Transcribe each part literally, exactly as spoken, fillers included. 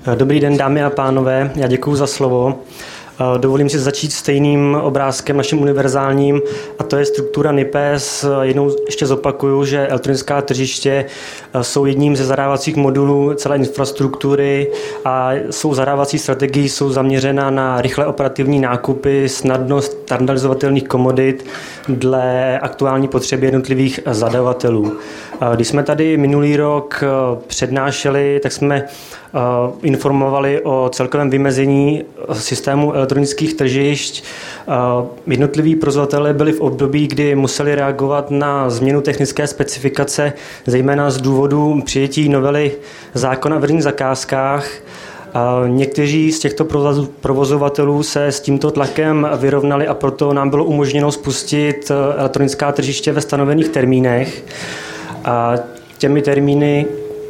Dobrý den, dámy a pánové, já děkuji za slovo. Dovolím si začít stejným obrázkem naším univerzálním, a to je struktura N I P E S. Jednou ještě zopakuju, že elektronická tržiště jsou jedním ze zadávacích modulů celé infrastruktury a jsou zadávací strategií, jsou zaměřena na rychlé operativní nákupy, snadnost standardizovatelných komodit dle aktuální potřeby jednotlivých zadavatelů. Když jsme tady minulý rok přednášeli, tak jsme informovali o celkovém vymezení systému elektronických tržišť. Jednotliví provozovatelé byli v období, kdy museli reagovat na změnu technické specifikace, zejména z důvodu přijetí novely zákona o veřejných zakázkách. Někteří z těchto provozovatelů se s tímto tlakem vyrovnali a proto nám bylo umožněno spustit elektronická tržiště ve stanovených termínech. A těmi termíny,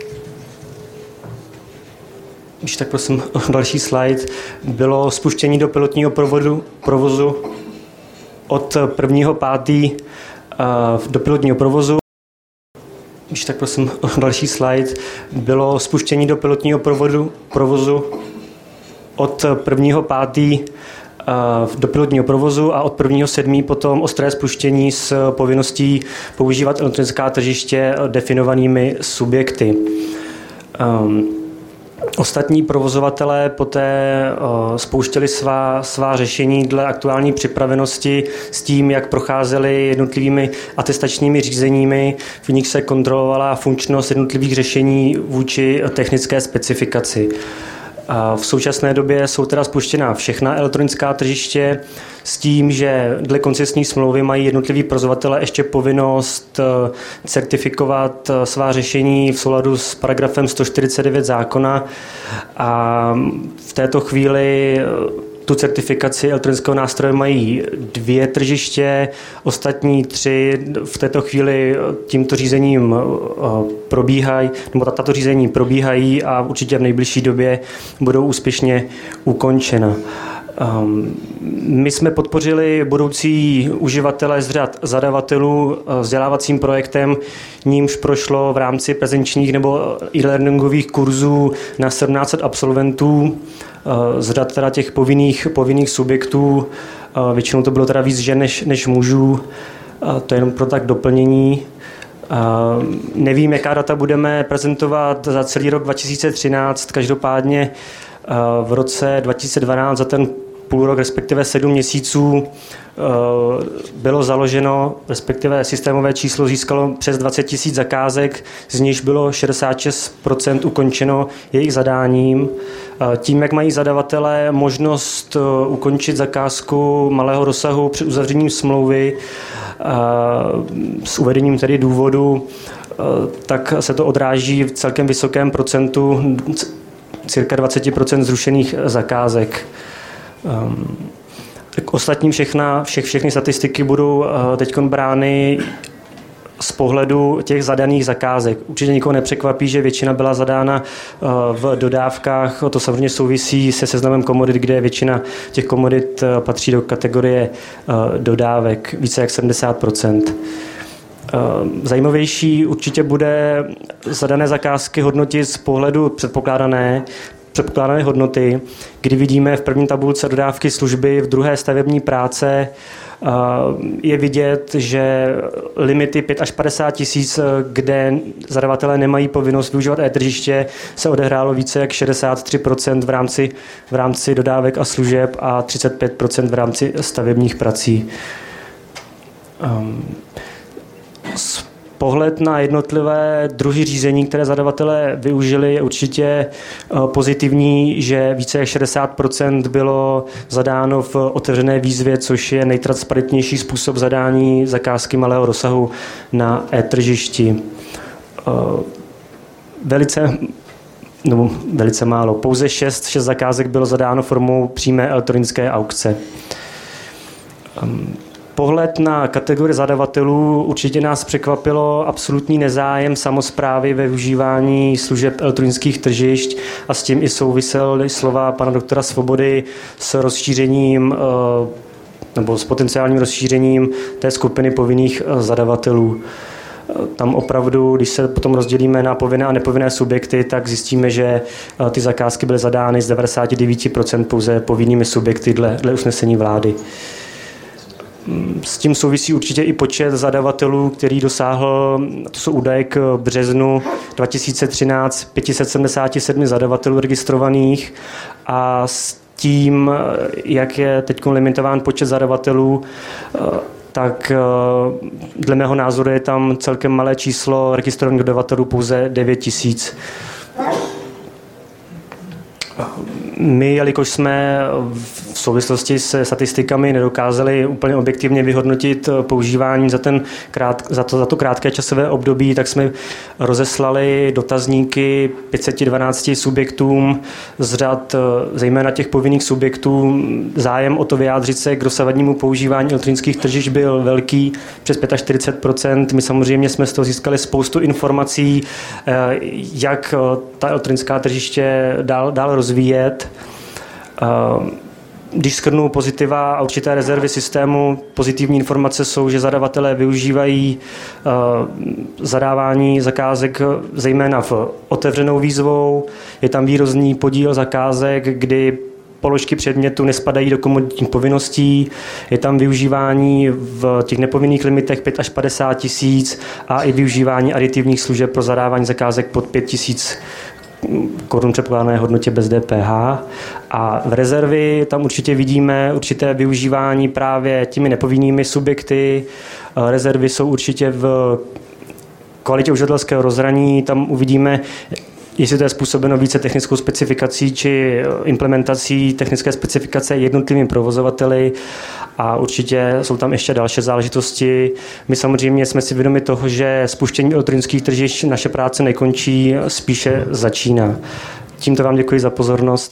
když tak prosím další slide, bylo spuštění do pilotního provodu, provozu od prvního pátého do pilotního provozu. Když tak prosím další slide, bylo spuštění do pilotního provodu, provozu od prvního pátého do pilotního provozu a od prvního sedmého potom ostré spuštění s povinností používat elektronická tržiště definovanými subjekty. Um, Ostatní provozovatelé poté uh, spouštěli svá, svá řešení dle aktuální připravenosti s tím, jak procházeli jednotlivými atestačními řízeními, v nich se kontrolovala funkčnost jednotlivých řešení vůči technické specifikaci. A v současné době jsou teda spuštěna všechna elektronická tržiště s tím, že dle koncesní smlouvy mají jednotliví provozovatelé ještě povinnost certifikovat svá řešení v souladu s paragrafem sto čtyřicet devět zákona, a v této chvíli tu certifikaci elektronického nástroje mají dvě tržiště, ostatní tři v této chvíli tímto řízením probíhají, nebo tato řízení probíhají a určitě v nejbližší době budou úspěšně ukončena. My jsme podpořili budoucí uživatele z řad zadavatelů vzdělávacím projektem, nímž prošlo v rámci prezenčních nebo e-learningových kurzů na sedmnáct set absolventů z řad teda těch povinných, povinných subjektů. Většinou to bylo teda víc žen než, než mužů. To je jenom pro tak doplnění. Nevím, jaká data budeme prezentovat za celý rok dva tisíce třináct, každopádně v roce dva tisíce dvanáct za ten půl rok, respektive sedm měsíců bylo založeno, respektive systémové číslo získalo přes dvacet tisíc zakázek, z nichž bylo šedesát šest procent ukončeno jejich zadáním. Tím, jak mají zadavatelé možnost ukončit zakázku malého rozsahu před uzavřením smlouvy s uvedením tedy důvodu, tak se to odráží v celkem vysokém procentu, cirka dvacet procent zrušených zakázek. K ostatním všechna, všech, všechny statistiky budou teď brány z pohledu těch zadaných zakázek. Určitě nikoho nepřekvapí, že většina byla zadána v dodávkách. To samozřejmě souvisí se seznamem komodit, kde většina těch komodit patří do kategorie dodávek, více jak sedmdesát procent. Zajímavější určitě bude zadané zakázky hodnotit z pohledu předpokládané, předpokládané hodnoty, kdy vidíme v první tabulce dodávky služby, v druhé stavební práce. Je vidět, že limity pět až padesát tisíc, kde zadavatelé nemají povinnost využívat e-tržiště, se odehrálo více jak šedesát tři procent v rámci, v rámci dodávek a služeb a třicet pět procent v rámci stavebních prací. Pohled na jednotlivé druhy řízení, které zadavatelé využili, je určitě pozitivní, že více jak šedesát procent bylo zadáno v otevřené výzvě, což je nejtransparentnější způsob zadání zakázky malého rozsahu na e-tržišti. Velice, no, velice málo. Pouze šest, šest zakázek bylo zadáno formou přímé elektronické aukce. Pohled na kategorii zadavatelů určitě nás překvapilo absolutní nezájem samosprávy ve využívání služeb elektronických tržišť a s tím i souvisely slova pana doktora Svobody s rozšířením nebo s potenciálním rozšířením té skupiny povinných zadavatelů. Tam opravdu, když se potom rozdělíme na povinné a nepovinné subjekty, tak zjistíme, že ty zakázky byly zadány z devadesát devět procent pouze povinnými subjekty dle, dle usnesení vlády. S tím souvisí určitě i počet zadavatelů, který dosáhl, to jsou údaje k březnu dva tisíce třináct, pět set sedmdesát sedm zadavatelů registrovaných a s tím, jak je teď limitován počet zadavatelů, tak dle mého názoru je tam celkem malé číslo registrovaných dodavatelů, pouze devět tisíc. My, jelikož jsme v souvislosti se statistikami nedokázali úplně objektivně vyhodnotit používání za, ten krát, za, to, za to krátké časové období, tak jsme rozeslali dotazníky pět set dvanáct subjektům z řad zejména těch povinných subjektů. Zájem o to vyjádřit se k dosavadnímu používání elektronických tržišť byl velký, přes čtyřicet pět procent. My samozřejmě jsme z toho získali spoustu informací, jak ta elektronická tržiště dál, dál rozvíjet. Když shrnu pozitiva a určité rezervy systému, pozitivní informace jsou, že zadavatelé využívají zadávání zakázek zejména v otevřenou výzvou. Je tam výrazný podíl zakázek, kdy položky předmětu nespadají do komoditních povinností. Je tam využívání v těch nepovinných limitech pět až padesát tisíc a i využívání aditivních služeb pro zadávání zakázek pod pět tisíc korun předpokládané hodnotě bez D P H. A v rezervy tam určitě vidíme určité využívání právě těmi nepovinnými subjekty. Rezervy jsou určitě v kvalitě uživatelského rozhraní. Tam uvidíme, jestli to je způsobeno více technickou specifikací či implementací technické specifikace jednotlivými provozovateli, a určitě jsou tam ještě další záležitosti. My samozřejmě jsme si vědomi toho, že spuštění elektronických tržišť naše práce nekončí, spíše začíná. Tímto vám děkuji za pozornost.